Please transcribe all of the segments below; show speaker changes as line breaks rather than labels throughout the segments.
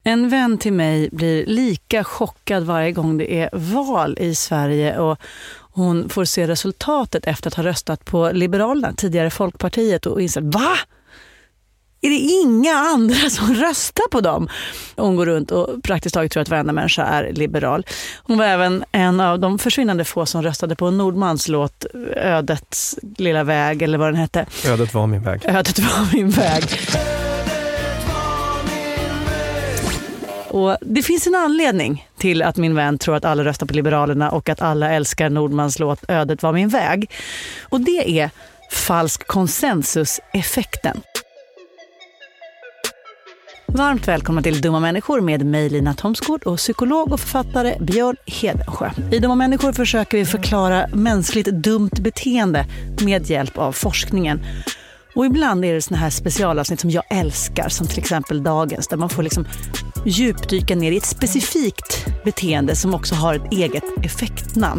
En vän till mig blir lika chockad varje gång det är val i Sverige och hon får se resultatet efter att ha röstat på Liberalerna, tidigare Folkpartiet, och inser, va? Är det inga andra som röstar på dem? Hon går runt och praktiskt taget tror att varenda människa är liberal. Hon var även en av de försvinnande få som röstade på Nordmans låt Ödets lilla väg, eller vad den hette.
Ödet var min väg.
Ödet var min väg. Och det finns en anledning till att min vän tror att alla röstar på Liberalerna och att alla älskar Nordmans låt Ödet var min väg. Och det är falsk konsensuseffekten. Varmt välkomna till Dumma människor med mig Lina Thomsgård och psykolog och författare Björn Hedensjö. I Dumma människor försöker vi förklara mänskligt dumt beteende med hjälp av forskningen. Och ibland är det såna här specialavsnitt som jag älskar, som till exempel dagens, där man får liksom djupdyka ner i ett specifikt beteende som också har ett eget effektnamn.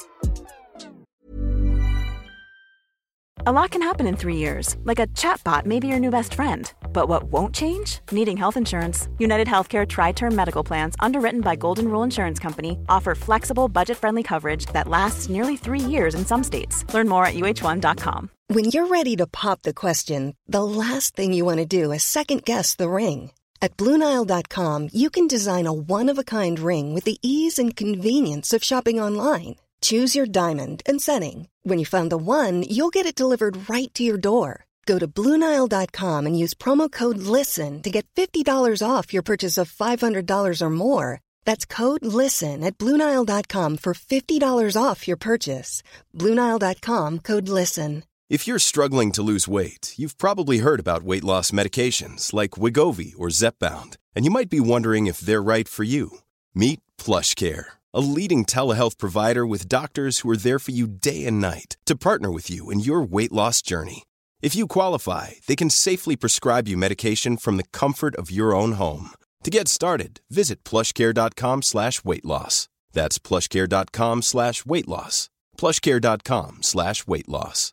A lot can happen in 3 years, like a chatbot may be your new best friend. But what won't change? Needing health insurance. United Healthcare Tri-Term Medical Plans, underwritten by Golden Rule Insurance Company, offer flexible, budget-friendly coverage that lasts nearly 3 years in some states. Learn more at uh1.com.
When you're ready to pop the question, the last thing you want to do is second-guess the ring. At BlueNile.com, you can design a one-of-a-kind ring with the ease and convenience of shopping online. Choose your diamond and setting. When you find the one, you'll get it delivered right to your door. Go to BlueNile.com and use promo code LISTEN to get $50 off your purchase of $500 or more. That's code LISTEN at BlueNile.com for $50 off your purchase. BlueNile.com, code LISTEN.
If you're struggling to lose weight, you've probably heard about weight loss medications like Wegovy or Zepbound, and you might be wondering if they're right for you. Meet PlushCare, a leading telehealth provider with doctors who are there for you day and night to partner with you in your weight loss journey. If you qualify, they can safely prescribe you medication from the comfort of your own home. To get started, visit plushcare.com/weightloss. That's plushcare.com/weightloss. plushcare.com/weightloss.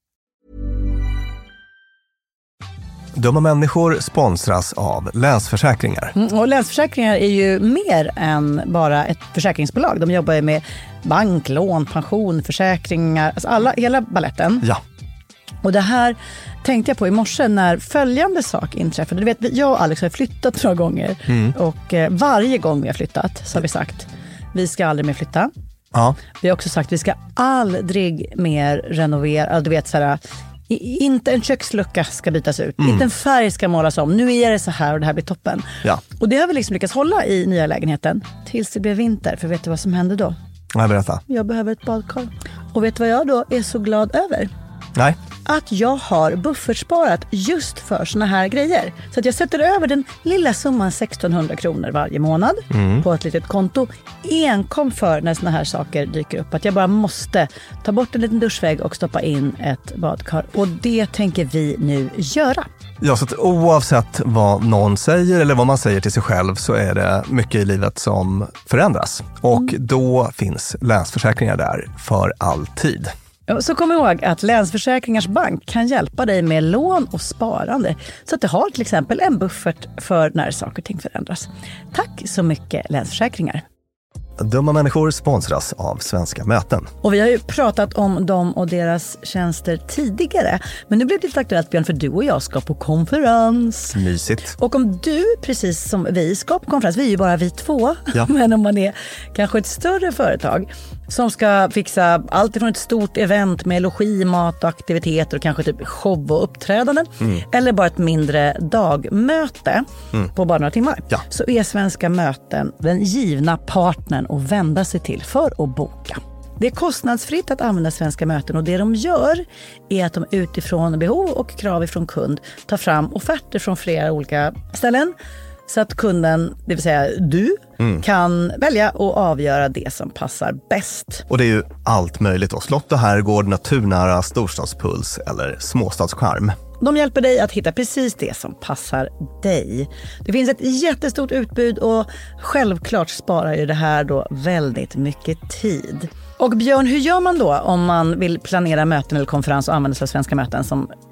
Dumma människor sponsras av Länsförsäkringar.
Och Länsförsäkringar är ju mer än bara ett försäkringsbolag. De jobbar ju med bank, lån, pension, försäkringar, alltså hela balletten.
Ja.
Och det här tänkte jag på i morse när följande sak inträffade. Du vet, jag och Alex har flyttat 2 gånger. Och varje gång vi har flyttat så har vi sagt, vi ska aldrig mer flytta.
Ja.
Vi har också sagt, vi ska aldrig mer renovera. Du vet, så här, inte en kökslucka ska bytas ut. Inte en färg ska målas om. Nu är det så här och det här blir toppen.
Ja.
Och det har vi liksom lyckats hålla i nya lägenheten tills det blev vinter. För vet du vad som hände då?
Nej, berätta.
Jag behöver ett badkar. Och vet du vad jag då är så glad över?
Nej.
Att jag har buffertsparat just för såna här grejer. Så att jag sätter över den lilla summan 1600 kronor varje månad på ett litet konto. Enkom för när såna här saker dyker upp. Att jag bara måste ta bort en liten duschvägg och stoppa in ett badkar. Och det tänker vi nu göra.
Ja, så att oavsett vad någon säger eller vad man säger till sig själv så är det mycket i livet som förändras. Och då finns Länsförsäkringar där för alltid.
Så kom ihåg att Länsförsäkringars bank kan hjälpa dig med lån och sparande så att du har till exempel en buffert för när saker och ting förändras. Tack så mycket Länsförsäkringar.
Dumma människor sponsras av Svenska möten.
Och vi har ju pratat om dem och deras tjänster tidigare. Men nu blir det lite aktuellt, Björn, för du och jag ska på konferens.
Mysigt.
Och om du, precis som vi, ska på konferens, vi är ju bara vi 2.
Ja.
Men om man är kanske ett större företag som ska fixa allt ifrån ett stort event med logi, mat och aktiviteter och kanske typ show och uppträdanden. Eller bara ett mindre dagmöte på bara några timmar.
Ja.
Så är Svenska möten den givna partnern att vända sig till för att boka. Det är kostnadsfritt att använda Svenska möten och det de gör är att de utifrån behov och krav ifrån kund tar fram offerter från flera olika ställen så att kunden, det vill säga du, kan välja och avgöra det som passar bäst.
Och det är ju allt möjligt då. Slott och herrgård, naturnära, storstadspuls eller småstadscharm.
De hjälper dig att hitta precis det som passar dig. Det finns ett jättestort utbud och självklart sparar ju det här då väldigt mycket tid. Och Björn, hur gör man då om man vill planera möten eller konferens och använda sig av Svenska möten som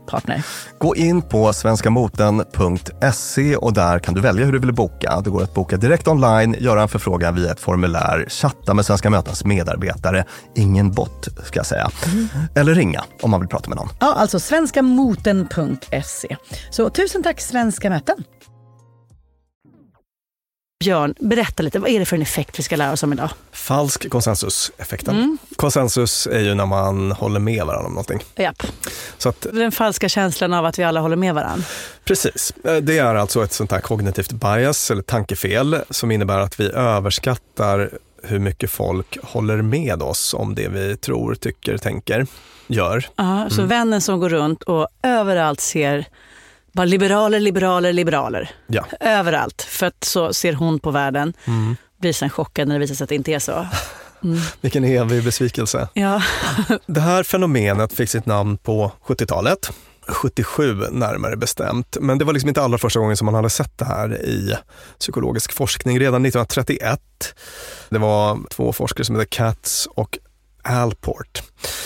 partner.
Gå in på svenskamoten.se och där kan du välja hur du vill boka. Det går att boka direkt online, göra en förfrågan via ett formulär, chatta med Svenska Mötens medarbetare, ingen bot ska jag säga, eller ringa om man vill prata med någon.
Ja, alltså svenskamoten.se. Så tusen tack Svenska Möten. Björn, berätta lite, vad är det för en effekt vi ska lära oss om idag?
Falsk konsensuseffekten. Konsensus är ju när man håller med varandra om någonting.
Japp.
Så att,
den falska känslan av att vi alla håller med varandra.
Precis. Det är alltså ett sånt här kognitivt bias eller tankefel som innebär att vi överskattar hur mycket folk håller med oss om det vi tror, tycker, tänker, gör.
Ja, så vännen som går runt och överallt ser bara liberaler.
Ja.
Överallt. För att så ser hon på världen. Blir sen chockad när det visar sig att det inte är så.
Vilken evig besvikelse.
Ja.
Det här fenomenet fick sitt namn på 70-talet. 77 närmare bestämt. Men det var liksom inte allra första gången som man hade sett det här i psykologisk forskning. Redan 1931. Det var 2 forskare som heter Katz och Alport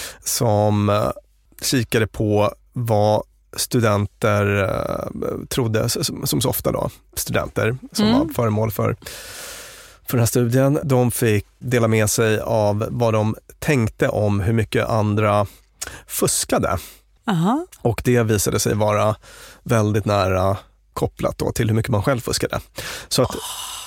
som kikade på vad studenter trodde, som så ofta då, studenter som var föremål för den här studien. De fick dela med sig av vad de tänkte om hur mycket andra fuskade.
Aha.
Och det visade sig vara väldigt nära kopplat då till hur mycket man själv fuskade. Så att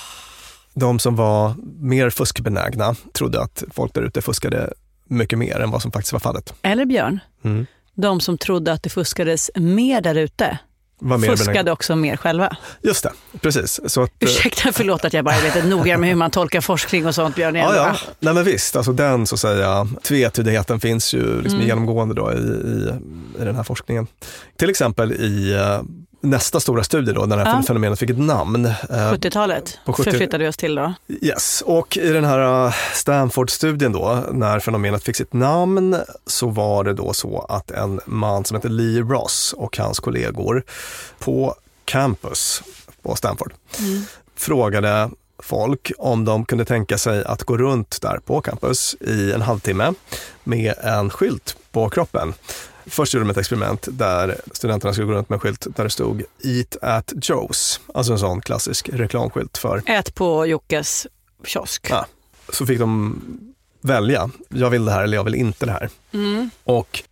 de som var mer fuskbenägna trodde att folk där ute fuskade mycket mer än vad som faktiskt var fallet.
Eller Björn, de som trodde att det fuskades mer där ute fuskade också mer själva.
Just det, precis. Så att,
ursäkta, förlåt att jag bara är lite noga med hur man tolkar forskning och sånt, Björn.
Ja. Nej men visst, alltså den så att säga tvetydigheten finns ju liksom genomgående då i den här forskningen. Till exempel i nästa stora studie då, när det här fenomenet fick ett namn.
70-talet förflyttade vi oss till då.
Yes, och i den här Stanford-studien då, när fenomenet fick sitt namn, så var det då så att en man som heter Lee Ross och hans kollegor på campus på Stanford frågade folk om de kunde tänka sig att gå runt där på campus i en halvtimme med en skylt på kroppen. Först gjorde de ett experiment där studenterna skulle gå runt med en skylt där det stod Eat at Joe's. Alltså en sån klassisk reklamskylt för...
Ät på Jockes kiosk.
Ja, så fick de välja. Jag vill det här eller jag vill inte det här. Och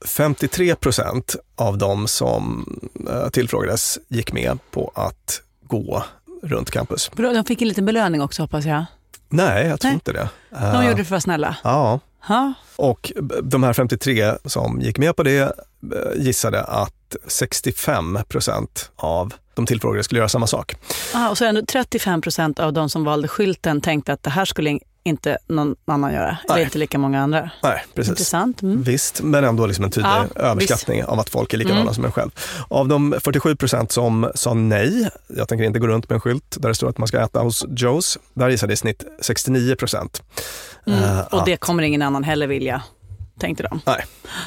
53% av de som tillfrågades gick med på att gå runt campus.
De fick en liten belöning också, hoppas jag.
Nej, jag tror inte det.
De gjorde det för att vara snälla.
Ja.
Ha?
Och de här 53 som gick med på det gissade att 65% av de tillfrågade skulle göra samma sak.
Och så ändå 35% av de som valde skylten tänkte att det här skulle inte någon annan göra.
Nej.
Eller inte lika många andra.
Nej, precis.
Intressant.
Visst, men ändå liksom en tydlig överskattning av att folk är likadana som en själv. Av de 47% som sa nej, jag tänker inte gå runt med en skylt där det står att man ska äta hos Joe's, där gissade i snitt 69%.
Och det kommer ingen annan heller vilja, tänkte de.
Nej.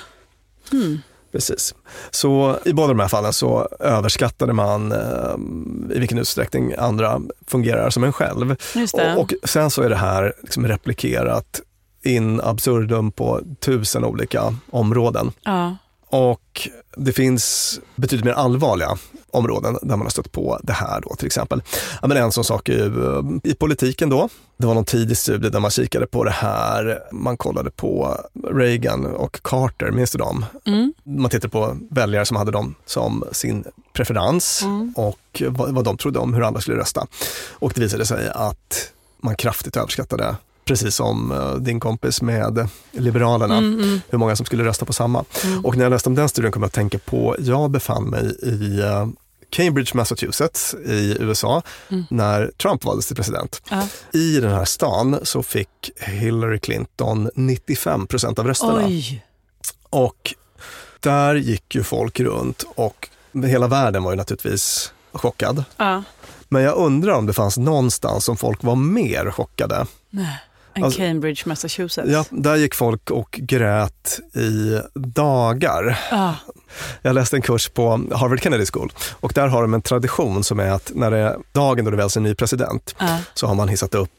Precis. Så i båda de här fallen så överskattade man i vilken utsträckning andra fungerar som en själv.
Just det.
Och sen så är det här liksom replikerat in absurdum på 1000 olika områden.
Ja.
Och det finns betydligt mer allvarliga områden där man har stött på det här då, till exempel. Ja, men en sån sak är ju i politiken då. Det var någon tidig studie där man kikade på det här. Man kollade på Reagan och Carter, minns du dem? Man tittade på väljare som hade dem som sin preferens och vad de trodde om hur andra skulle rösta. Och det visade sig att man kraftigt överskattade, precis som din kompis med Liberalerna, hur många som skulle rösta på samma. Och när jag läste om den studien kom jag att tänka på, jag befann mig i Cambridge, Massachusetts i USA när Trump valdes till president. I den här stan så fick Hillary Clinton 95% av rösterna.
Oj.
Och där gick ju folk runt och hela världen var ju naturligtvis chockad. Men jag undrar om det fanns någonstans som folk var mer chockade.
Nej. Cambridge, Massachusetts.
Ja, där gick folk och grät i dagar. Jag läste en kurs på Harvard Kennedy School och där har de en tradition som är att när det är dagen då det väljs en ny president så har man hissat upp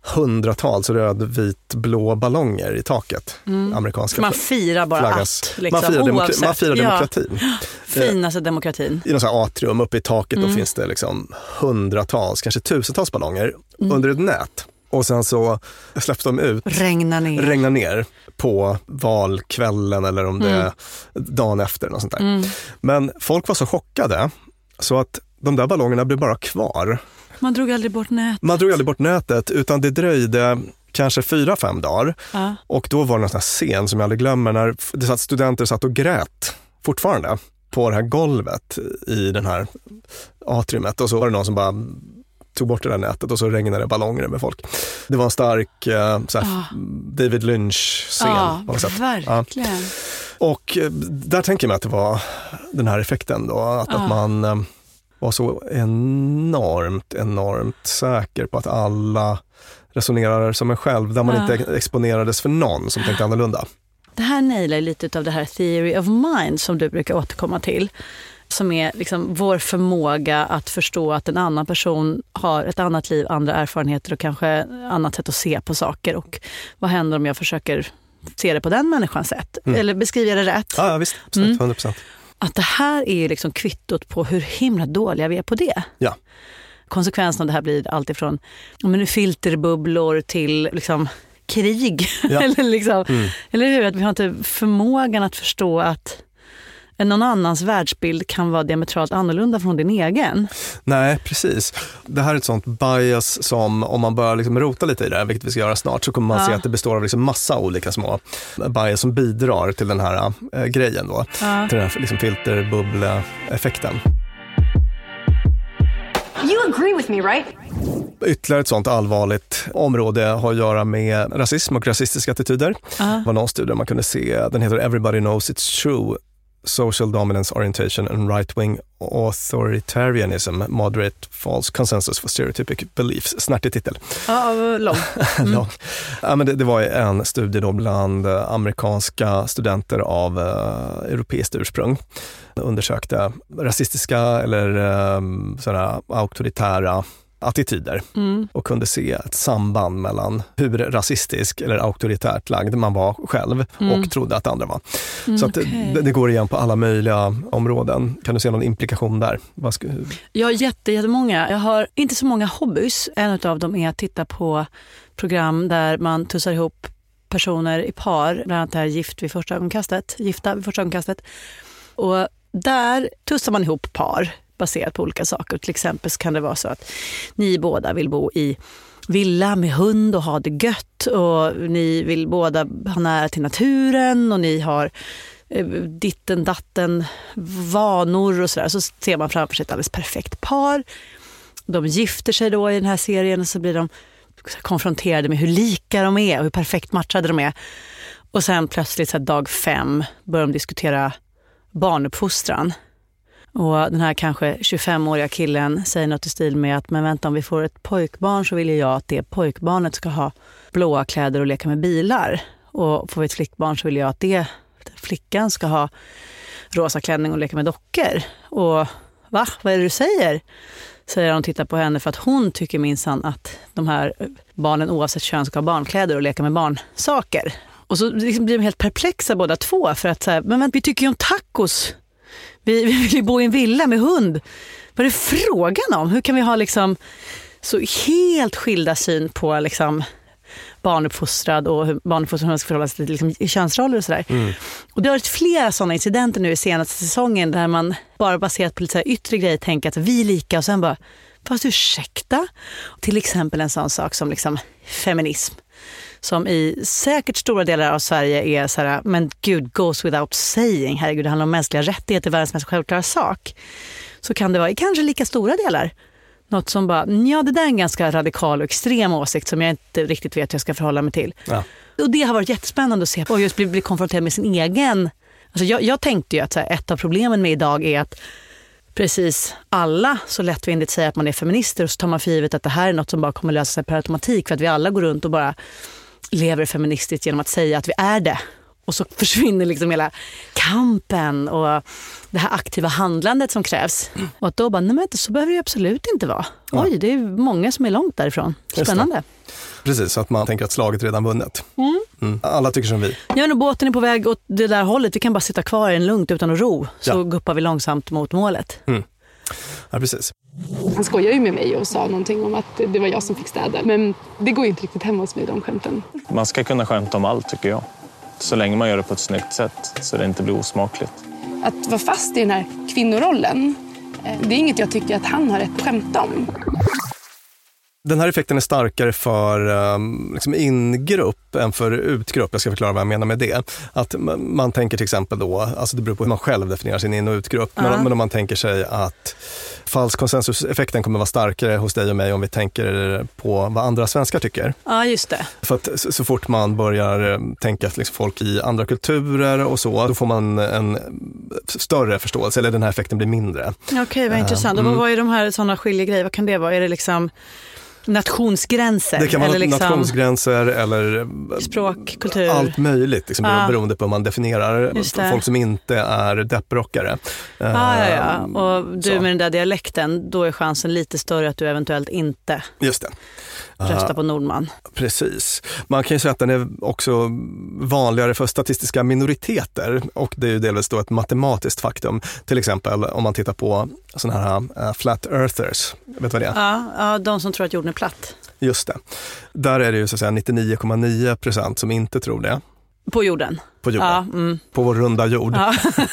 hundratals röd, vit, blå ballonger i taket. Amerikanska
man firar bara
flaggas.
Att. Liksom,
Man firar demokratin.
Ja. Finaste demokratin.
I någon sån här atrium uppe i taket då finns det liksom hundratals, kanske tusentals ballonger under ett nät. Och sen så släpps de ut. Regnar ner på valkvällen eller om det är dagen efter. Något sånt där. Men folk var så chockade så att de där ballongerna blev bara kvar.
Man drog aldrig bort nätet utan det dröjde kanske 4-5 dagar. Och då var det en sån här scen som jag aldrig glömmer när det satt studenter satt och grät fortfarande på det här golvet i den här atriumet. Och så var det någon som bara tog bort det där nätet och så regnade ballonger med folk. Det var en stark David Lynch-scen. Ja, verkligen.
Ja. Och där tänker jag mig att det var den här effekten då. Att man var så enormt säker på att alla resonerar som en själv. Där man inte exponerades för någon som tänkte annorlunda.
Det här nailar lite av det här theory of mind som du brukar återkomma till. Som är liksom vår förmåga att förstå att en annan person har ett annat liv, andra erfarenheter och kanske annat sätt att se på saker. Och vad händer om jag försöker se det på den människans sätt? Eller beskriver jag det rätt?
Ja, visst. 100%.
Att det här är ju liksom kvittot på hur himla dåliga vi är på det.
Ja.
Konsekvensen av det här blir allt ifrån filterbubblor till liksom krig. Ja. Eller hur? Att vi har inte förmågan att förstå att någon annans världsbild kan vara diametralt annorlunda från din egen.
Nej, precis. Det här är ett sånt bias som om man börjar liksom rota lite i det, vilket vi ska göra snart, så kommer man se att det består av liksom massa olika små bias som bidrar till den här grejen då. Till den här liksom filterbubbla-effekten.
You agree with me, right?
Ytterligare ett sånt allvarligt område har att göra med rasism och rasistiska attityder. Det var någon studie man kunde se, den heter Everybody Knows It's True. Social Dominance Orientation and Right-Wing Authoritarianism, Moderate False Consensus for Stereotypic Beliefs. Snärtig titel.
Ja, lång.
Lång. Ja, men det var en studie då bland amerikanska studenter av europeiskt ursprung. Undersökte rasistiska eller sådana auktoritära attityder och kunde se ett samband mellan hur rasistisk eller auktoritärt lagd man var själv och trodde att andra var. Så att det går igen på alla möjliga områden. Kan du se någon implikation där?
Jag har jättemånga. Jag har inte så många hobbys. En av dem är att titta på program där man tussar ihop personer i par, bland annat det här Gifta vid första ögonkastet. Och där tussar man ihop par baserat på olika saker. Till exempel kan det vara så att ni båda vill bo i villa med hund och ha det gött, och ni vill båda ha nära till naturen och ni har ditten datten vanor och sådär. Så ser man framför sig ett alldeles perfekt par. De gifter sig då i den här serien och så blir de konfronterade med hur lika de är och hur perfekt matchade de är. Och sen plötsligt så här, dag 5 börjar de diskutera barnuppfostran. Och den här kanske 25-åriga killen säger något i stil med att men vänta, om vi får ett pojkbarn så vill jag att det pojkbarnet ska ha blåa kläder och leka med bilar. Och får vi ett flickbarn så vill jag att flickan ska ha rosa klänning och leka med dockor. Och vad är det du säger? Säger han och tittar på henne, för att hon tycker minsann att de här barnen oavsett kön ska ha barnkläder och leka med barnsaker. Och så liksom blir de helt perplexa båda två för att så här, men vi tycker ju om tacos. Vi vill ju bo i en villa med hund. Vad är det frågan om? Hur kan vi ha liksom så helt skilda syn på liksom barnuppfostrad och hur barnuppfostran ska förhålla sig till liksom i könsroller och sådär. Och det har varit flera sådana incidenter nu i senaste säsongen där man bara baserat på lite så här yttre grejer tänker att vi är lika och sen bara, fast ursäkta? Till exempel en sån sak som liksom feminism. Som i säkert stora delar av Sverige är så här, men gud, goes without saying, herregud, det handlar om mänskliga rättigheter, världens mest självklara sak. Så kan det vara i kanske lika stora delar något som bara, ja, det där är en ganska radikal och extrem åsikt som jag inte riktigt vet hur jag ska förhålla mig till. Ja. Och det har varit jättespännande att se på och just bli konfronterad med sin egen. Alltså jag tänkte ju att så här, ett av problemen med idag är att precis alla så lättvindigt säger att man är feminister och så tar man för givet att det här är något som bara kommer lösa sig per automatik för att vi alla går runt och bara lever feministiskt genom att säga att vi är det. Och så försvinner liksom hela kampen och det här aktiva handlandet som krävs. Och att då bara, nej men så behöver det absolut inte vara. Oj, det är många som är långt därifrån. Spännande.
Precis, så att man tänker att slaget redan vunnet. Alla tycker som vi.
Ja, men båten är på väg åt det där hållet. Vi kan bara sitta kvar i den lugnt utan att ro. Så guppar vi långsamt mot målet.
Ja, precis.
Han skojar ju med mig och sa någonting om att det var jag som fick städa. Men det går ju inte riktigt hem hos mig, de skämten.
Man ska kunna skämta om allt, tycker jag. Så länge man gör det på ett snyggt sätt så det inte blir osmakligt.
Att vara fast i den här kvinnorollen, det är inget jag tycker att han har rätt att skämta om.
Den här effekten är starkare för liksom ingrupp än för utgrupp. Jag ska förklara vad jag menar med det. Att man tänker till exempel då, alltså det beror på hur man själv definierar sin in- och utgrupp. Men om man tänker sig att falsk konsensuseffekten kommer vara starkare hos dig och mig om vi tänker på vad andra svenskar tycker.
Ja, just det.
För att så fort man börjar tänka att liksom folk i andra kulturer och så, då får man en större förståelse, eller den här effekten blir mindre.
Okej, vad intressant. Och vad är de här sådana skiljegrejer? Vad kan det vara? Är det liksom nationsgränser?
Det kan vara
eller liksom
nationsgränser eller
språk, kultur.
Allt möjligt, liksom, beroende på hur man definierar folk som inte är depprockare.
Ja. Och du med den där dialekten, då är chansen lite större att du eventuellt inte röstar på Nordman.
Precis. Man kan ju säga att den är också vanligare för statistiska minoriteter, och det är ju delvis då ett matematiskt faktum. Till exempel om man tittar på sådana här flat earthers. Vet du vad det är?
Ja, de som tror att jorden är platt.
Just det. Där är det ju så att säga 99,9% som inte tror det.
På jorden?
På jorden. På vår runda jord. Ja.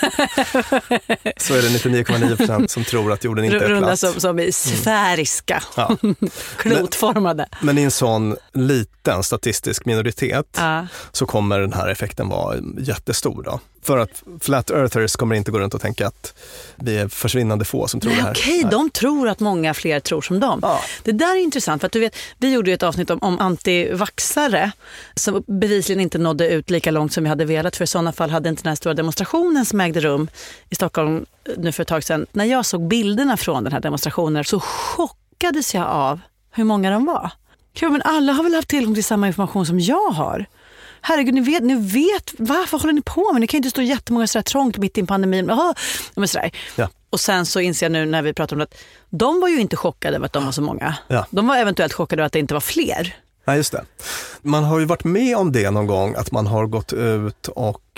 Så är det 99,9% som tror att jorden inte är platt.
Runda som är sfäriska. Ja. Klotformade.
Men i en sån liten statistisk minoritet så kommer den här effekten vara jättestor då. För att flat earthers kommer inte gå runt och tänka att det är försvinnande få som tror det här.
Okej, de tror att många fler tror som dem. Ja. Det där är intressant, för att du vet, vi gjorde ju ett avsnitt om antivaxare som bevisligen inte nådde ut lika långt som vi hade velat, för i sådana fall hade inte den här stora demonstrationen som ägde rum i Stockholm nu för ett tag sedan. När jag såg bilderna från den här demonstrationen så chockades jag av hur många de var. Men alla har väl haft tillgång till samma information som jag har. Herregud, ni vet varför håller ni på med? Ni kan ju inte stå jättemånga sådär trångt mitt i en pandemi. Men sådär. Ja. Och sen så inser jag nu när vi pratar om att de var ju inte chockade över att de var så många. Ja. De var eventuellt chockade över att det inte var fler.
Ja, just det. Man har ju varit med om det någon gång, att man har gått ut och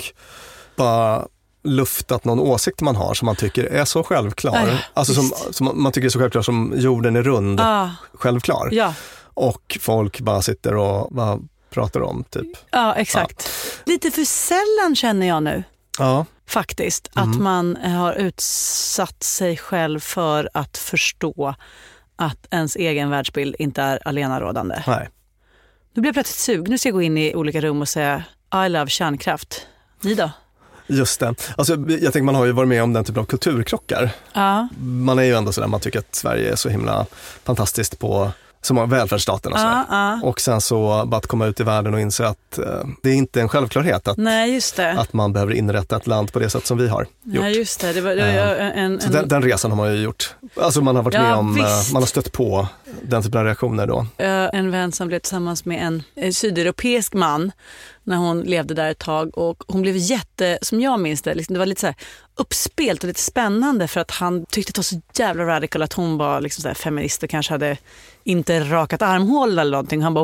bara luftat någon åsikt man har som man tycker är så självklar. Alltså som man tycker är så självklar som jorden är rund. Självklar. Ja. Och folk bara sitter och bara pratar om typ.
Ja, exakt. Ja. Lite för sällan känner jag nu. Ja. Faktiskt. Att man har utsatt sig själv för att förstå att ens egen världsbild inte är allenarådande. Nej. Nu blir jag plötsligt sugen. Nu ska jag gå in i olika rum och säga I love kärnkraft. Ni då?
Just det. Alltså, jag tänker man har ju varit med om den typen av kulturkrockar. Ja. Man är ju ändå sådär, man tycker att Sverige är så himla fantastiskt på så många välfärdsstaten och sådär. Och sen så bara att komma ut i världen och inse att det är inte en självklarhet att, att man behöver inrätta ett land på det sätt som vi har gjort.
Nej, just det. Det var,
så den resan har man ju gjort. Alltså man har varit med om, man har stött på den typen av reaktioner då.
En vän som blev tillsammans med en sydeuropeisk man när hon levde där ett tag, och hon blev som jag minns det, liksom, det var lite så här uppspelt och lite spännande, för att han tyckte det var så jävla radical att hon var liksom så här feminist och kanske hade inte rakat armhål eller någonting. Han bara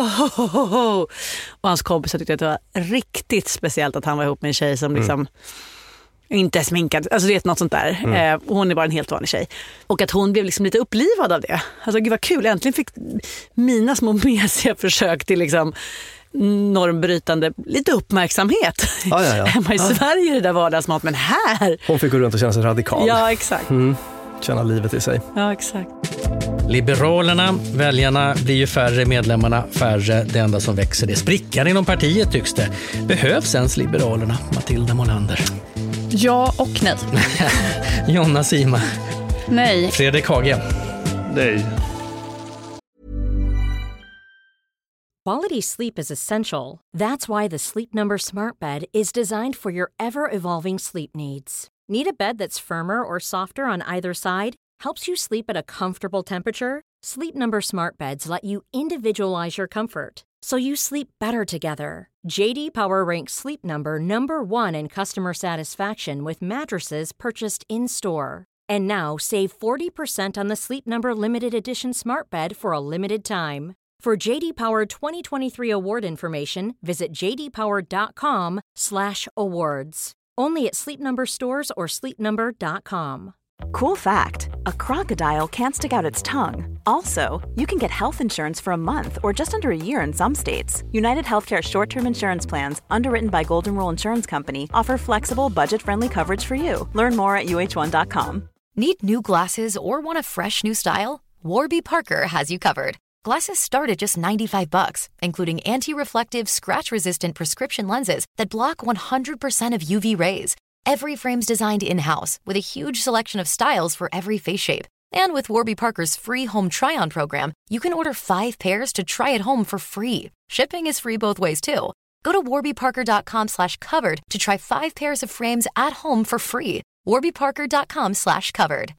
wow! Och hans kompisar tyckte att det var riktigt speciellt att han var ihop med en tjej som liksom inte är sminkad, alltså det är något sånt där. Hon är bara en helt vanlig tjej. Och att hon blev liksom lite upplivad av det. Alltså gud vad kul, äntligen fick mina små mesiga försök till liksom normbrytande lite uppmärksamhet. Hemma i Sverige är det där vardagsmat, men här...
Hon fick gå runt och känna sig radikal.
Ja, exakt.
Känna livet i sig.
Ja, exakt.
Liberalerna, väljarna blir ju färre, medlemmarna färre. Det enda som växer, det sprickar inom partiet tycks det. Behövs ens Liberalerna, Matilda Molander?
Ja och nej.
Jonna Sima?
Nej.
Fredrik Hage?
Nej.
Quality sleep is essential. That's why the Sleep Number Smart Bed is designed for your ever-evolving sleep needs. Need a bed that's firmer or softer on either side? Helps you sleep at a comfortable temperature? Sleep Number Smart Beds let you individualize your comfort so you sleep better together. JD Power ranks Sleep Number number 1 in customer satisfaction with mattresses purchased in-store. And now save 40% on the Sleep Number limited edition smart bed for a limited time. For JD Power 2023 award information, visit jdpower.com/awards. Only at Sleep Number stores or sleepnumber.com.
Cool fact, a crocodile can't stick out its tongue. Also, you can get health insurance for a month or just under a year in some states. United Healthcare short-term insurance plans, underwritten by Golden Rule Insurance Company, offer flexible, budget-friendly coverage for you. Learn more at uh1.com.
Need new glasses or want a fresh new style? Warby Parker has you covered. Glasses start at just $95, including anti-reflective, scratch-resistant prescription lenses that block 100% of UV rays. Every frame's designed in-house with a huge selection of styles for every face shape. And with Warby Parker's free home try-on program, you can order 5 pairs to try at home for free. Shipping is free both ways too. Go to warbyparker.com/covered to try 5 pairs of frames at home for free. warbyparker.com/covered.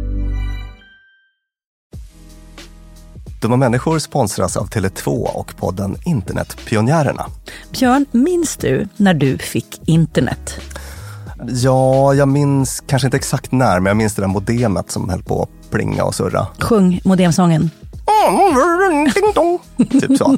Dumma människor sponsras av Tele2 och podden Internetpionjärerna.
Björn, minns du när du fick internet?
Ja, jag minns kanske inte exakt när, men jag minns det där modemet som höll på att plinga och surra.
Sjung modemsången.
Typ så.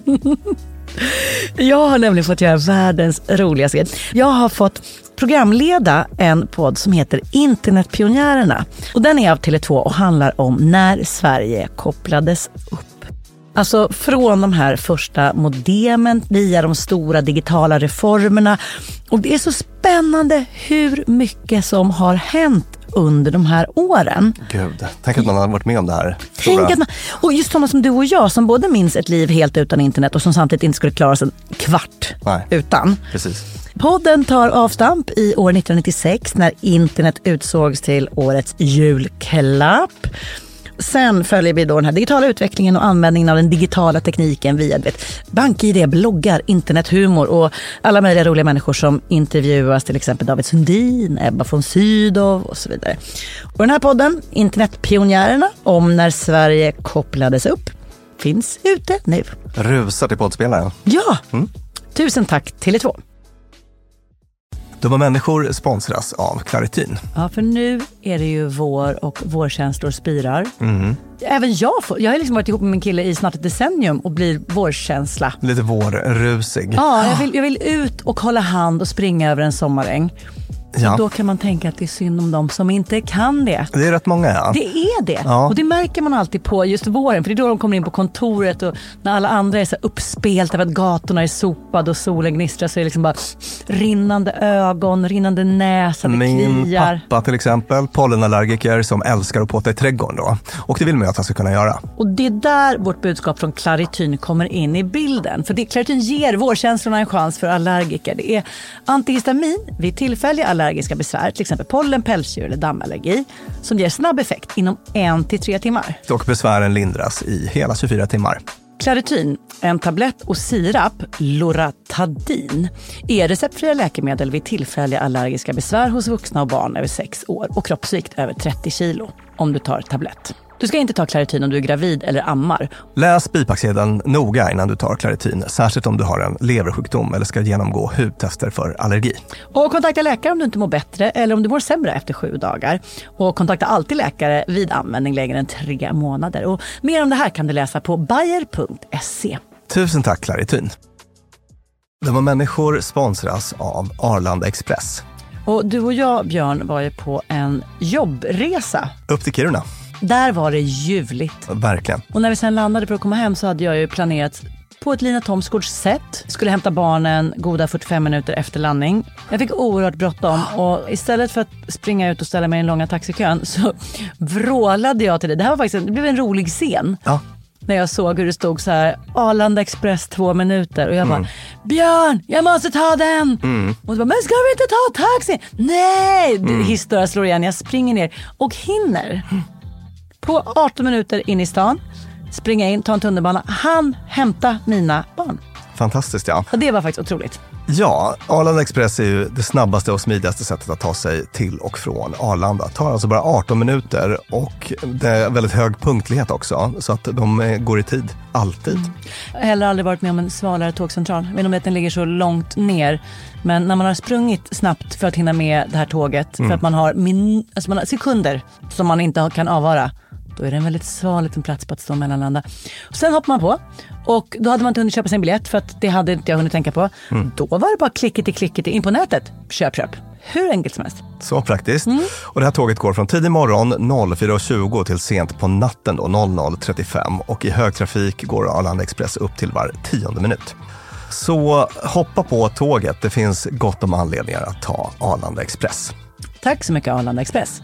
Jag har nämligen fått göra världens roligaste grej. Jag har fått programleda en podd som heter Internetpionjärerna. Och den är av Tele2 och handlar om när Sverige kopplades upp. Alltså från de här första modemen via de stora digitala reformerna. Och det är så spännande hur mycket som har hänt under de här åren.
Gud, tänk att man har varit med om det här.
Och just sådana som du och jag som både minns ett liv helt utan internet och som samtidigt inte skulle klara sig en kvart utan.
Precis.
Podden tar avstamp i år 1996 när internet utsågs till årets julklapp. Sen följer vi då den här digitala utvecklingen och användningen av den digitala tekniken via BankID, bloggar, internethumor och alla möjliga roliga människor som intervjuas, till exempel David Sundin, Ebba von Sydow och så vidare. Och den här podden, Internetpionjärerna, om när Sverige kopplades upp, finns ute nu.
Rusar till poddspelaren.
Ja, tusen tack Tele2.
Dumma människor sponsras av Claritin.
Ja, för nu är det ju vår och vårkänslor spirar. Även jag har liksom varit ihop med min kille i snart ett decennium och blir vårkänsla.
Lite vårrusig.
Ja, jag vill ut och hålla hand och springa över en sommaräng.
Ja.
Då kan man tänka att det är synd om dem som inte kan det.
Det är rätt många, ja.
Det är det.
Ja.
Och det märker man alltid på just våren. För det är då de kommer in på kontoret och när alla andra är så uppspelta för att gatorna är sopade och solen gnistrar så är det liksom bara rinnande ögon, rinnande näsa, det
Min
kliar.
pappa till exempel, pollenallergiker som älskar att påta i trädgården då. Och det vill man ju att han ska kunna göra.
Och det är där vårt budskap från Claritin kommer in i bilden. För Claritin ger vårkänslorna en chans för allergiker. Det är antihistamin vid tillfälliga allergiska besvär, till exempel pollen, pälsdjur eller dammallergi, som ger snabb effekt inom 1 till 3 timmar.
Och besvären lindras i hela 24 timmar.
Claritin, en tablett och sirap, Loratadin, är receptfria läkemedel vid tillfälliga allergiska besvär hos vuxna och barn över 6 år och kroppsvikt över 30 kilo om du tar tablett. Du ska inte ta Claritin om du är gravid eller ammar.
Läs bipacksedeln noga innan du tar Claritin, särskilt om du har en leversjukdom eller ska genomgå hudtester för allergi.
Och kontakta läkare om du inte mår bättre eller om du mår sämre efter 7 dagar. Och kontakta alltid läkare vid användning längre än 3 månader. Och mer om det här kan du läsa på bayer.se.
Tusen tack Claritin. De människor sponsras av Arlanda Express.
Och du och jag, Björn, var ju på en jobbresa.
Upp till Kiruna.
Där var det ljuvligt.
Verkligen.
Och när vi sen landade för att komma hem så hade jag ju planerat på ett Lina Thomsgårds sätt. Skulle hämta barnen goda 45 minuter efter landning. Jag fick oerhört bråttom och istället för att springa ut och ställa mig i den långa taxikön så vrålade jag till det. Det här var faktiskt det blev en rolig scen.
Ja.
När jag såg hur det stod så här Arlanda Express 2 minuter och jag bara Björn, jag måste ta den. Och så bara, men ska vi inte ta taxi? Nej, historia slår igen. Jag springer ner och hinner på 18 minuter in i stan springa in, ta en tunnelbana, han hämta mina barn.
Fantastiskt, ja.
Och det var faktiskt otroligt.
Ja, Arlanda Express är ju det snabbaste och smidigaste sättet att ta sig till och från Arlanda. Det tar alltså bara 18 minuter och det är väldigt hög punktlighet också. Så att de går i tid, alltid.
Jag har heller aldrig varit med om en svalare tågcentral. Jag vet inte om att den ligger så långt ner. Men när man har sprungit snabbt för att hinna med det här tåget, för att man har, man har sekunder som man inte kan avvara, då är det en väldigt sval liten plats på att stå mellanlanda. Och sen hoppar man på och då hade man inte hunnit köpa sin biljett för att det hade inte jag hunnit tänka på. Då var det bara klicket in på nätet. Köp. Hur enkelt som helst.
Så praktiskt. Och det här tåget går från tidig morgon 04.20 till sent på natten då 00.35 och i högtrafik går Arlanda Express upp till var 10:e minut. Så hoppa på tåget. Det finns gott om anledningar att ta Arlanda Express.
Tack så mycket Arlanda Express.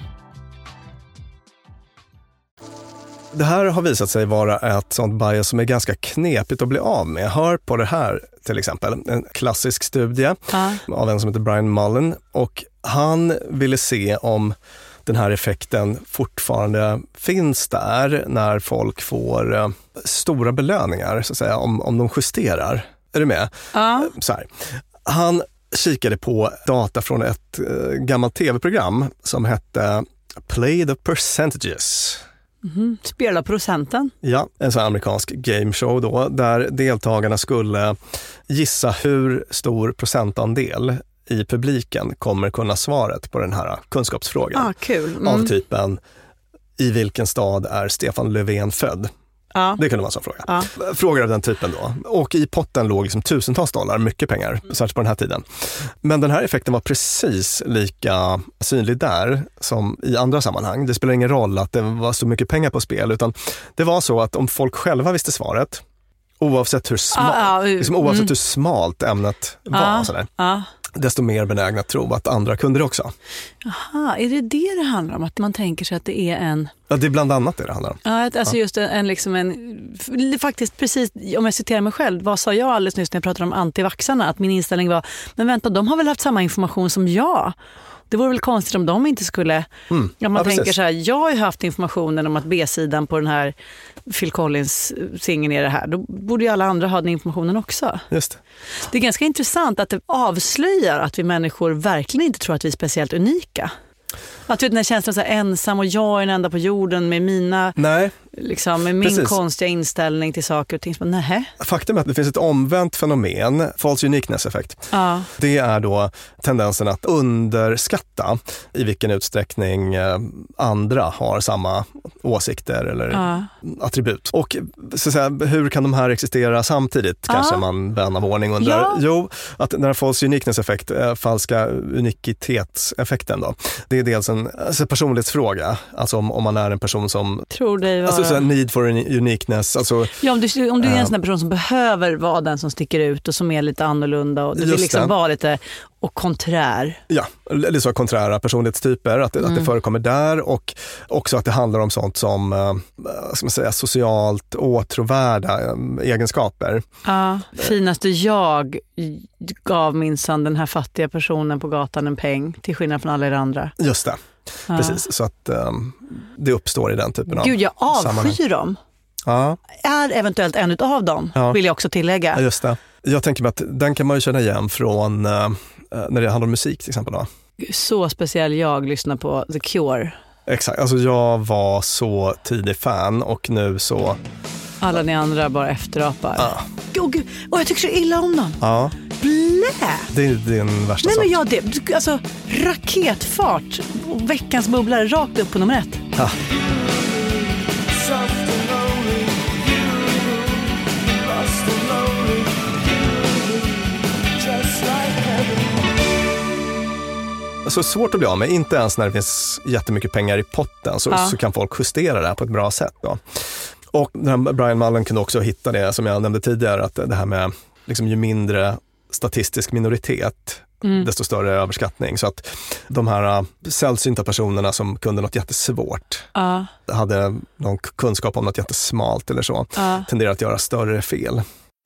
Det här har visat sig vara ett sånt bias som är ganska knepigt att bli av med. Hör på det här till exempel. En klassisk studie av en som heter Brian Mullen. Och han ville se om den här effekten fortfarande finns där när folk får stora belöningar, så att säga, om de justerar. Är du med? Så här. Han kikade på data från ett gammalt tv-program som hette Play the Percentages.
Spela procenten.
Ja, en sån amerikansk gameshow då, där deltagarna skulle gissa hur stor procentandel i publiken kommer kunna svaret på den här kunskapsfrågan.
Kul.
Av typen, i vilken stad är Stefan Löfven född? Det kunde vara en sån fråga. Frågor av den typen då. Och i potten låg liksom tusentals dollar, mycket pengar, särskilt på den här tiden. Men den här effekten var precis lika synlig där som i andra sammanhang. Det spelar ingen roll att det var så mycket pengar på spel, utan det var så att om folk själva visste svaret, oavsett hur smalt ämnet var, sådär, desto mer benägna att tro att andra kunde det också.
Jaha, är det handlar om? Att man tänker sig att det är en...
Ja, det är bland annat det handlar om.
Ja, alltså just faktiskt precis, om jag citerar mig själv, vad sa jag alldeles nyss när jag pratade om antivaxarna? Att min inställning var, men vänta, de har väl haft samma information som jag? Det vore väl konstigt om de inte skulle... man tänker så här, jag har ju haft informationen om att B-sidan på den här Phil Collins-singeln är det här. Då borde ju alla andra ha den informationen också.
Just.
Det är ganska intressant att det avslöjar att vi människor verkligen inte tror att vi är speciellt unika. Att den här känslan så här ensam och jag är den enda på jorden med mina...
Nej.
Liksom, med min konstiga inställning till saker och ting.
Faktum är att det finns ett omvänt fenomen, false uniqueness-effekt. Det är då tendensen att underskatta i vilken utsträckning andra har samma åsikter eller attribut. Och så att säga, hur kan de här existera samtidigt? Kanske man vän av ordning undrar. Jo, att den här false uniqueness-effekt, falska unikitetseffekten då, det är dels en personlighetsfråga. Alltså om man är en person som...
Tror dig vara...
Alltså need for uniqueness. Alltså,
om du är en sån här person som behöver vara den som sticker ut och som är lite annorlunda och du vill liksom vara lite och konträr. Ja,
lite så konträra personlighetstyper, att det förekommer där, och också att det handlar om sånt som ska man säga, socialt åtråvärda egenskaper.
Finaste jag gav minsann den här fattiga personen på gatan en peng till skillnad från alla er andra.
Just det. Precis, så att det uppstår i den typen av
Gud, jag avskyr dem. Är eventuellt en av dem, vill jag också tillägga.
Ja, just det. Jag tänker mig att den kan man ju känna igen från när det handlar om musik till exempel. Då.
Så speciell jag lyssnar på The Cure.
Exakt, alltså jag var så tidig fan och nu så...
Alla ni andra bara efterapar. Gud, jag tycker så illa om dem. Blä!
Det är din värsta sak.
Nej, men alltså raketfart och veckans bubblare rakt upp på nummer 1.
Så svårt att bli av med, inte ens när det finns jättemycket pengar i potten så kan folk justera det här på ett bra sätt då. Och Brian Mullen kunde också hitta det som jag nämnde tidigare, att det här med liksom, ju mindre statistisk minoritet desto större överskattning. Så att de här sällsynta personerna som kunde något jättesvårt hade någon kunskap om något jättesmalt eller så, tenderar att göra större fel.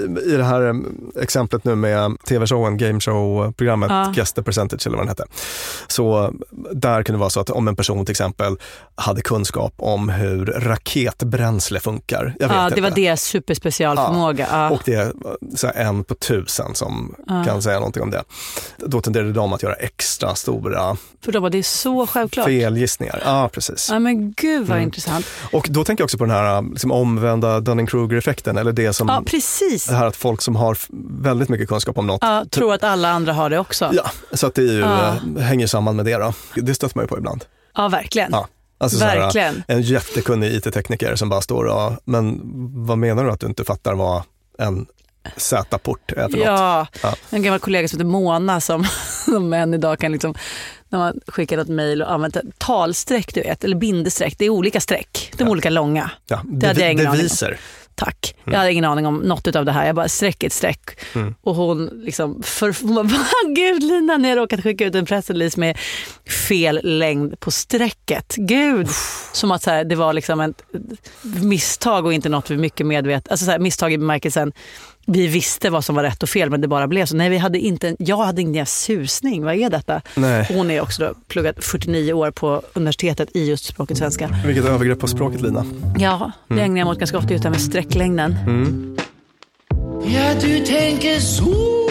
I det här exemplet nu med tv-showen, gameshow-programmet Guess the Percentage eller vad den hette. Så där kan det vara så att om en person till exempel hade kunskap om hur raketbränsle funkar. Jag vet inte.
Det var deras superspecialförmåga.
Ja. Och det är så här 1 på 1000 som kan säga någonting om det. Då tenderade de att göra extra stora
för då var det så självklart.
Felgissningar. Ja, precis.
Ja, men gud vad intressant.
Och då tänker jag också på den här liksom, omvända Dunning-Kruger-effekten. Eller det som...
Ja, precis.
Det här att folk som har väldigt mycket kunskap om något.
Ja, tror att alla andra har det också.
Ja, så att det är ju, hänger samman med det då. Det stöter man ju på ibland.
Ja, verkligen.
Ja. Alltså
verkligen.
Såhär, en jättekunnig IT-tekniker som bara står och, men vad menar du att du inte fattar vad en Z-port är för något? En gammal kollega som heter Mona som än idag kan liksom, när man skickar ett mejl och använder talsträck, du vet, eller bindesträck, det är olika streck, de är olika långa. Ja, det visar.
Tack. Jag hade ingen aning om något av det här. Jag bara ett streck. Och hon liksom gud Lina, när jag råkat skicka ut en pressrelease med fel längd på strecket. Gud. Som att så här, det var liksom ett misstag och inte något vi mycket medvetet. Alltså så här, misstag i bemärkelsen. Vi visste vad som var rätt och fel, men det bara blev så. Nej, jag hade ingen susning. Vad är detta?
Nej.
Hon är också då pluggat 49 år på universitetet i just språket svenska.
Vilket övergrepp på språket, Lina.
Ja, det ägnar jag mot ganska ofta utan med sträcklängden.
Ja, du tänker så.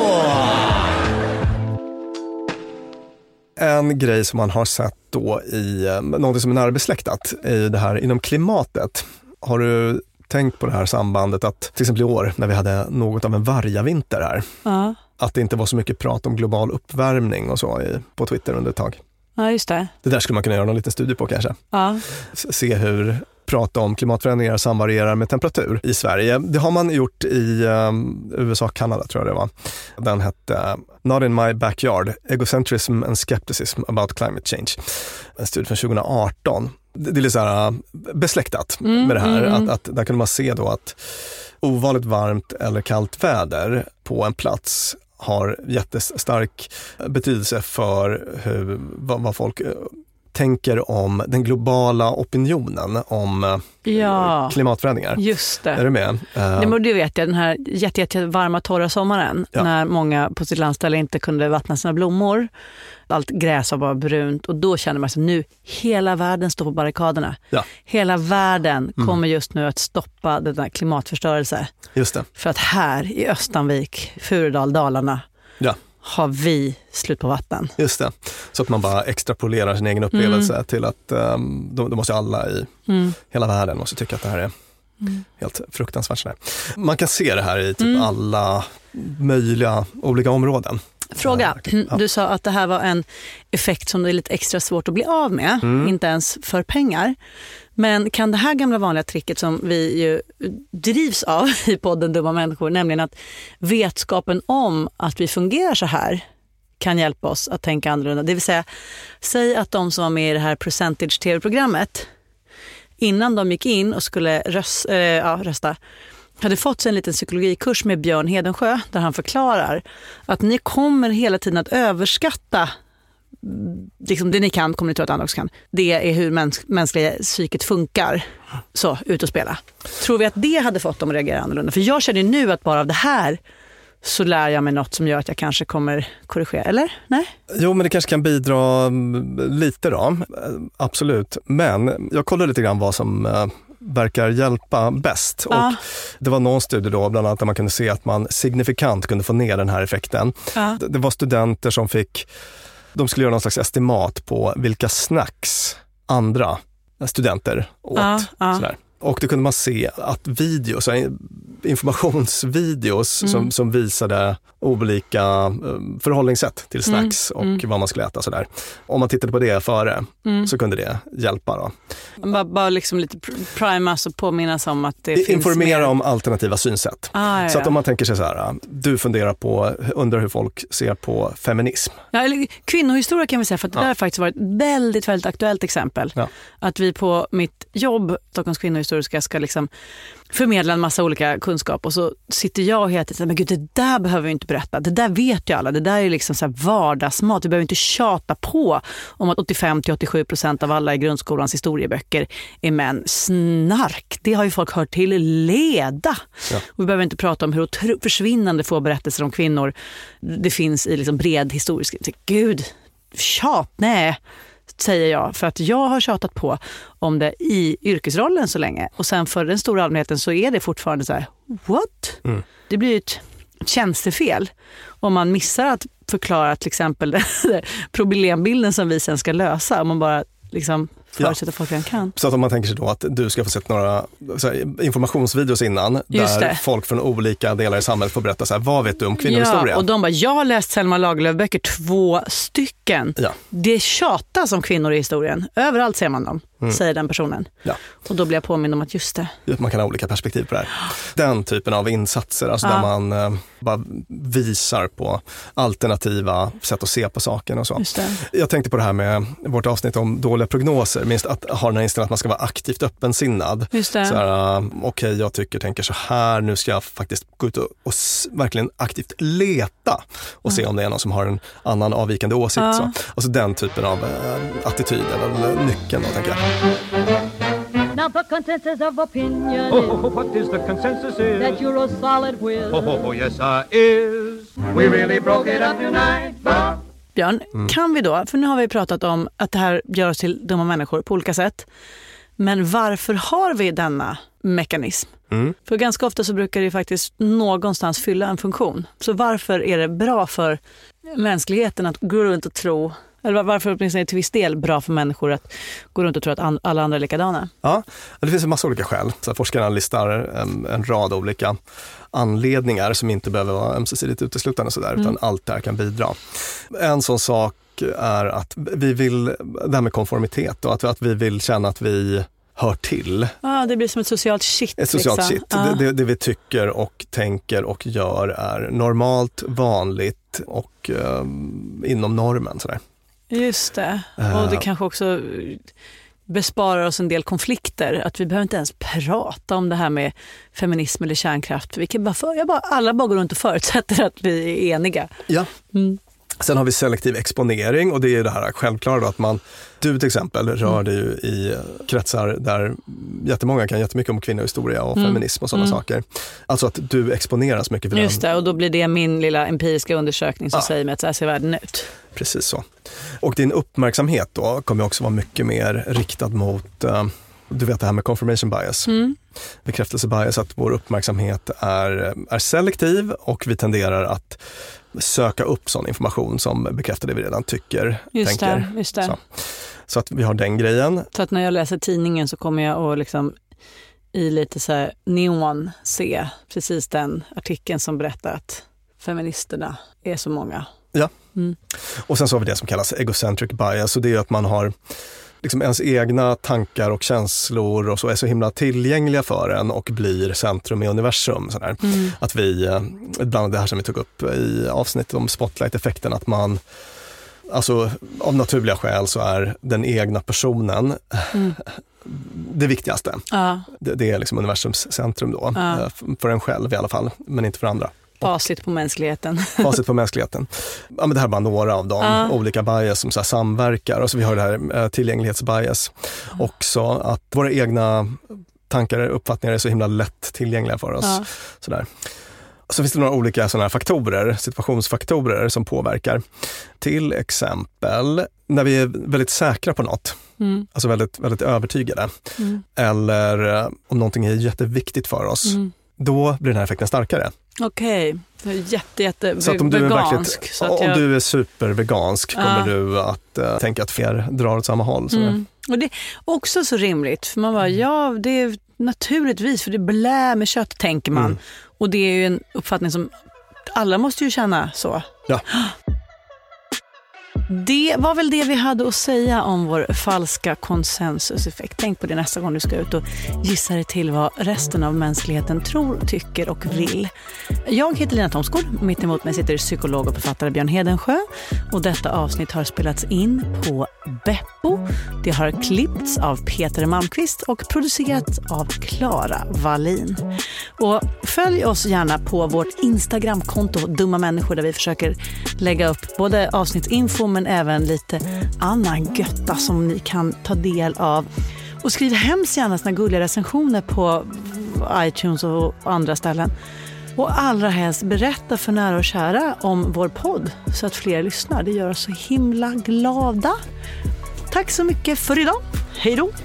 En grej som man har sett då i något som är närbesläktat är ju det här inom klimatet. Har du tänkt på det här sambandet att till exempel i år när vi hade något av en vargavinter här, att det inte var så mycket prat om global uppvärmning och så på Twitter under ett tag?
Ja, just det.
Det där skulle man kunna göra någon liten studie på kanske.
Ja.
Se hur prata om klimatförändringar samvarierar med temperatur i Sverige. Det har man gjort i USA och Kanada, tror jag det var. Den hette Not in my backyard, Egocentrism and Skepticism about climate change. En studie från 2018. Det är lite så här besläktat med det här. Att där kan man se då att ovanligt varmt eller kallt väder på en plats har jättestark betydelse för vad folk tänker om den globala opinionen om klimatförändringar.
Just det.
Är du med?
Det vet jag, den här jätte varma torra sommaren när många på sitt landställe inte kunde vattna sina blommor. Allt gräs var bara brunt och då känner man sig nu hela världen står på barrikaderna. Ja. Hela världen kommer just nu att stoppa den där klimatförstörelse.
Just det.
För att här i Östanvik, Furudal, Dalarna har vi slut på vatten.
Just det. Så att man bara extrapolerar sin egen upplevelse till att då måste alla i hela världen måste tycka att det här är helt fruktansvärt. Man kan se det här i typ alla möjliga olika områden.
Fråga. Du sa att det här var en effekt som det är lite extra svårt att bli av med. Inte ens för pengar. Men kan det här gamla vanliga tricket som vi ju drivs av i podden Dumma människor, nämligen att vetskapen om att vi fungerar så här kan hjälpa oss att tänka annorlunda. Det vill säga, säg att de som var med i det här Percentage TV-programmet innan de gick in och skulle rösta hade fått sig en liten psykologikurs med Björn Hedensjö där han förklarar att ni kommer hela tiden att överskatta liksom det ni kan, kommer ni tro att andra också kan. Det är hur mänskliga psyket funkar. Så, ut och spela. Tror vi att det hade fått dem att reagera annorlunda? För jag känner nu att bara av det här så lär jag mig något som gör att jag kanske kommer korrigera, eller? Nej?
Jo, men det kanske kan bidra lite då. Absolut. Men jag kollade lite grann vad som verkar hjälpa bäst. Och det var någon studie då, bland annat där man kunde se att man signifikant kunde få ner den här effekten. Det var studenter som de skulle göra någon slags estimat på vilka snacks andra studenter åt. Sådär. Och då kunde man se att videos, informationsvideos som visade olika förhållningssätt till snacks och vad man skulle äta. Sådär. Om man tittade på det före så kunde det hjälpa. Då.
Bara liksom lite primas och påminnas om att det finns
informera om alternativa synsätt. Så att om man tänker sig så här, du funderar på, undrar hur folk ser på feminism.
Ja, eller kvinnohistoria kan vi säga, för att det där har faktiskt varit ett väldigt, väldigt aktuellt exempel. Att vi på mitt jobb, Stockholms kvinnohistoria, skolsköterska ska liksom förmedla en massa olika kunskap och så sitter jag och hela tiden men gud, det där behöver vi inte berätta. Det där vet ju alla. Det där är liksom så här vardagsmat. Vi behöver inte tjata på om att 85-87% av alla i grundskolans historieböcker är män. Snark, det har ju folk hört till leda. Ja. Och vi behöver inte prata om hur försvinnande få berättelser om kvinnor det finns i liksom bred historisk. Gud, tjat, nej, säger jag. För att jag har tjatat på om det i yrkesrollen så länge. Och sen för den stora allmänheten så är det fortfarande så här, what? Mm. Det blir ju ett tjänstefel om man missar att förklara till exempel den problembilden som vi sen ska lösa. Om man bara liksom förutsätter folk redan kan.
Så att om man tänker sig då att du ska få sett några informationsvideos innan där folk från olika delar i samhället får berätta så här, vad vet du om kvinnohistoria?
Ja, och de bara, jag har läst Selma Lagerlöf-böcker 2 stycken. Ja. Det tjatas om kvinnor i historien. Överallt ser man dem, säger den personen. Ja. Och då blir jag påmind om att just det.
Man kan ha olika perspektiv på det här. Den typen av insatser, alltså där man bara visar på alternativa sätt att se på saken och så.
Just det.
Jag tänkte på det här med vårt avsnitt om dåliga prognoser. Minst att ha den här inställningen att man ska vara aktivt öppensinnad.
Just det.
Så här, okej, jag tänker så här, nu ska jag faktiskt gå ut och verkligen aktivt leta och se om det är någon som har en annan avvikande åsikt. Så. Alltså den typen av attityd eller nyckeln då, tänker jag.
Now the consensus of opinion is
what is the consensus is?
that you're a solid whiz.
Yes I is. We really broke it up tonight.
Björn, kan vi då, för nu har vi pratat om att det här gör oss till dumma människor på olika sätt. Men varför har vi denna mekanism? För ganska ofta så brukar det faktiskt någonstans fylla en funktion. Så varför är det bra för mänskligheten att gå runt och tro, eller varför är det till viss del bra för människor att gå runt och tro att alla andra är likadana?
Ja, det finns en massa olika skäl. Så forskarna listar en rad olika anledningar som inte behöver vara ömsesidigt uteslutande sådär, utan allt där kan bidra. En sån sak är att vi vill, det här med konformitet och att vi vill känna att vi hör till.
Det blir som ett socialt shit.
Ett socialt shit. Det vi tycker och tänker och gör är normalt, vanligt och inom normen. Sådär.
Just det. Och det kanske också besparar oss en del konflikter. Att vi behöver inte ens prata om det här med feminism eller kärnkraft. Vi kan alla bara går runt och förutsätter att vi är eniga.
Ja. Sen har vi selektiv exponering och det är det här självklara då att du till exempel rör dig ju i kretsar där jättemånga kan jättemycket om kvinnohistoria och feminism och sådana saker. Alltså att du exponeras mycket för
Just det, och då blir det min lilla empiriska undersökning som säger mig att så här ser världen ut.
Precis så. Och din uppmärksamhet då kommer också vara mycket mer riktad mot, du vet det här med confirmation bias. Bekräftelsebias, att vår uppmärksamhet är selektiv och vi tenderar att söka upp sån information som bekräftar det vi redan tycker, tänker.
Just det.
Så att vi har den grejen.
Så att när jag läser tidningen så kommer jag att liksom i lite så här neon se precis den artikeln som berättar att feministerna är så många.
Ja. Och sen så har vi det som kallas egocentric bias och det är att man har liksom ens egna tankar och känslor och så är så himla tillgängliga för en och blir centrum i universum. Sådär. Att vi, bland det här som vi tog upp i avsnittet om spotlight-effekten, att man, alltså av naturliga skäl så är den egna personen det viktigaste. Det är liksom universums centrum då, för en själv i alla fall, men inte för andra.
Facit på mänskligheten.
Facit på mänskligheten. Ja, men det här är bara några av de olika bias som så här samverkar. Och så vi har det här tillgänglighetsbias. Också att våra egna tankar och uppfattningar är så himla lätt tillgängliga för oss. Sådär. Så finns det några olika sådana här faktorer, situationsfaktorer som påverkar. Till exempel när vi är väldigt säkra på något. Alltså väldigt, väldigt övertygade. Eller om någonting är jätteviktigt för oss. Då blir den här effekten starkare.
Okej, jätte
så att om
vegansk.
Om du är supervegansk kommer du att tänka att fler drar åt samma håll.
Och det är också så rimligt. För man bara, det är naturligtvis, för det blä med kött tänker man. Och det är ju en uppfattning som alla måste ju känna så.
Ja.
Det var väl det vi hade att säga om vår falska konsensuseffekt. Tänk på det nästa gång du ska ut och gissa dig till vad resten av mänskligheten tror, tycker och vill. Jag heter Lina Thomsgård. Mitt emot mig sitter psykolog och författare Björn Hedensjö. Och detta avsnitt har spelats in på Beppo. Det har klippts av Peter Malmqvist och producerats av Klara Wallin. Och följ oss gärna på vårt Instagramkonto Dumma Människor, där vi försöker lägga upp både avsnittsinfo men även lite annan götta som ni kan ta del av. Och skriv hemskt gärna såna gulliga recensioner på iTunes och andra ställen. Och allra helst berätta för nära och kära om vår podd så att fler lyssnar. Det gör oss så himla glada. Tack så mycket för idag. Hej då!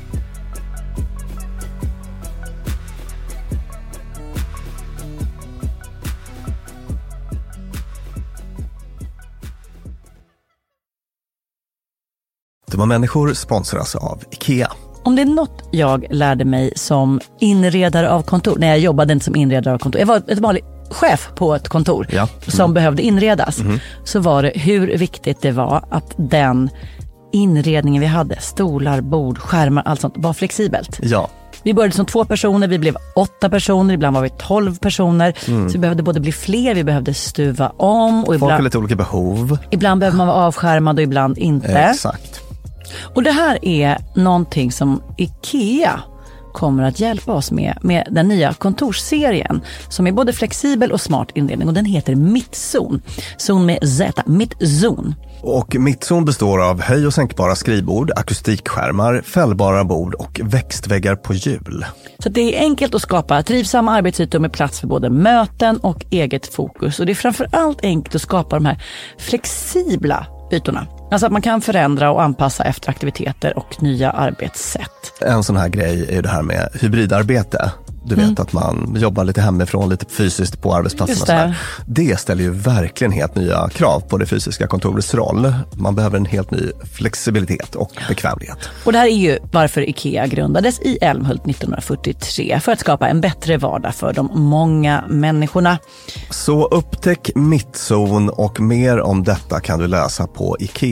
Dumma människor sponsras av IKEA.
Om det är något jag lärde mig som inredare av kontor, när jag jobbade inte som inredare av kontor, jag var ett vanlig chef på ett kontor som behövde inredas, så var det hur viktigt det var att den inredningen vi hade, stolar, bord, skärmar, allt sånt, var flexibelt.
Ja.
Vi började som 2 personer, vi blev 8 personer, ibland var vi 12 personer. Så vi behövde både bli fler, vi behövde stuva om. Och
folk har lite olika behov.
Ibland behöver man vara avskärmad och ibland inte.
Exakt.
Och det här är någonting som IKEA kommer att hjälpa oss med den nya kontorsserien som är både flexibel och smart inredning, och den heter Mittzon. Zon med Z, Mittzon.
Och Mittzon består av höj- och sänkbara skrivbord, akustikskärmar, fällbara bord och växtväggar på hjul.
Så det är enkelt att skapa trivsamma arbetsytor med plats för både möten och eget fokus. Och det är framförallt enkelt att skapa de här flexibla ytorna. Alltså att man kan förändra och anpassa efter aktiviteter och nya arbetssätt.
En sån här grej är det här med hybridarbete. Du vet att man jobbar lite hemifrån, lite fysiskt på arbetsplatsen. Det ställer ju verkligen helt nya krav på det fysiska kontorets roll. Man behöver en helt ny flexibilitet och bekvämlighet.
Och det här är ju varför IKEA grundades i Älmhult 1943, för att skapa en bättre vardag för de många människorna.
Så upptäck Mittzon, och mer om detta kan du läsa på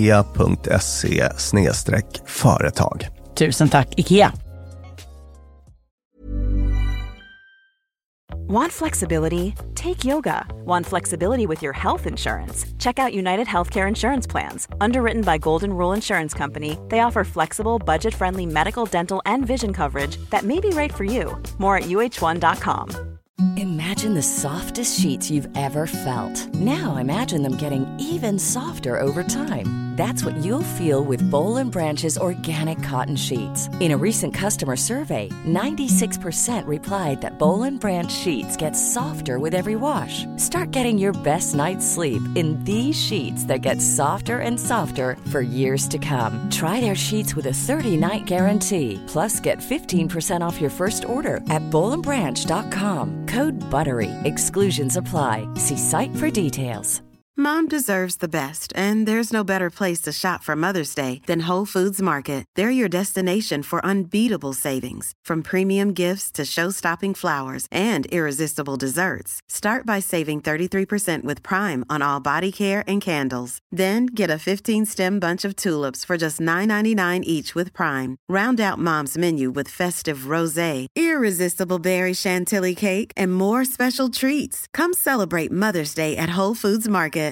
ikea.se/företag.
Tusen tack IKEA!
Want flexibility? Take yoga. Want flexibility with your health insurance? Check out United Healthcare Insurance Plans. Underwritten by Golden Rule Insurance Company, they offer flexible, budget-friendly medical, dental, and vision coverage that may be right for you. More at uh1.com.
Imagine the softest sheets you've ever felt. Now imagine them getting even softer over time. That's what you'll feel with Boll & Branch's organic cotton sheets. In a recent customer survey, 96% replied that Boll & Branch sheets get softer with every wash. Start getting your best night's sleep in these sheets that get softer and softer for years to come. Try their sheets with a 30-night guarantee. Plus, get 15% off your first order at bollandbranch.com. Code BUTTERY. Exclusions apply. See site for details.
Mom deserves the best, and there's no better place to shop for Mother's Day than Whole Foods Market. They're your destination for unbeatable savings, from premium gifts to show-stopping flowers and irresistible desserts. Start by saving 33% with Prime on all body care and candles. Then get a 15-stem bunch of tulips for just $9.99 each with Prime. Round out Mom's menu with festive rosé, irresistible berry chantilly cake, and more special treats. Come celebrate Mother's Day at Whole Foods Market.